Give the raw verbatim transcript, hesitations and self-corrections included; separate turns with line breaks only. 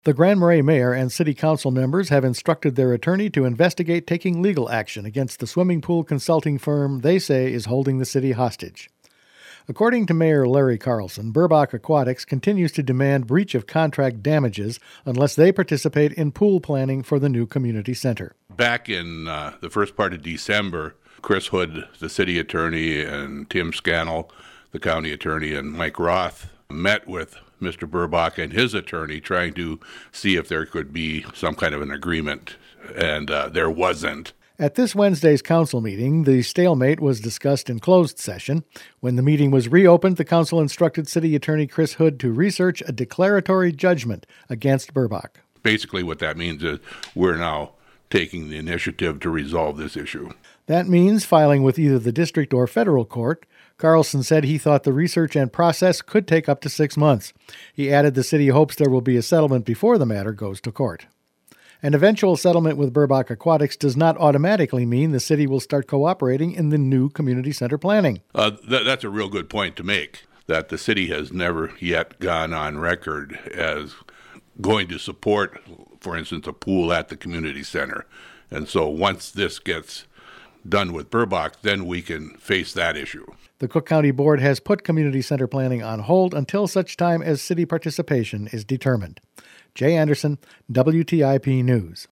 The Grand Marais mayor and city council members have instructed their attorney to investigate taking legal action against the swimming pool consulting firm they say is holding the city hostage. According to Mayor Larry Carlson, Burbach Aquatics continues to demand breach of contract damages unless they participate in pool planning for the new community center.
Back in uh, the first part of December, Chris Hood, the city attorney, and Tim Scannell, the county attorney, and Mike Roth met with Mister Burbach and his attorney trying to see if there could be some kind of an agreement, and uh, there wasn't.
At this Wednesday's council meeting, the stalemate was discussed in closed session. When the meeting was reopened, the council instructed City Attorney Chris Hood to research a declaratory judgment against Burbach.
Basically what that means is we're now taking the initiative to resolve this issue.
That means filing with either the district or federal court. Carlson said he thought the research and process could take up to six months. He added the city hopes there will be a settlement before the matter goes to court. An eventual settlement with Burbach Aquatics does not automatically mean the city will start cooperating in the new community center planning.
Uh, th- that's a real good point to make, that the city has never yet gone on record as going to support, for instance, a pool at the community center. And so once this gets done with Burbach, then we can face that issue.
The Cook County Board has put community center planning on hold until such time as city participation is determined. Jay Anderson, W T I P News.